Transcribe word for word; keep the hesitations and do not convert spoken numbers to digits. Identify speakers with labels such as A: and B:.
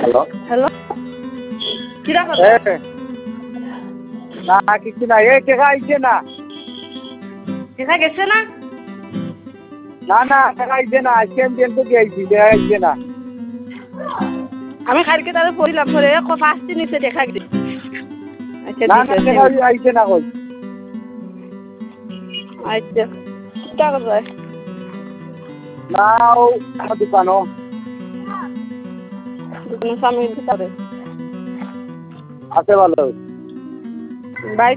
A: hello
B: hello কিরা
A: এ
B: কথা
A: না কিছু না এই টাকা আইছে না
B: দেখা গেছে না
A: না না টাকা আইছে না আজকে আমি ব্যাংকে গিয়েছি টাকা আইছে না
B: আমি কালকে তাদের পড়িলাম পরে পাঁচটি নিচে দেখা গেছে আচ্ছা
A: না
B: ঠিক
A: না
B: আছে
A: টাকা আইছে না কই
B: আচ্ছা টাকা যায়
A: না ও আমার দোকানও
B: দোকানের সামনে দিতে হবে
A: আছে ভালো
B: বাই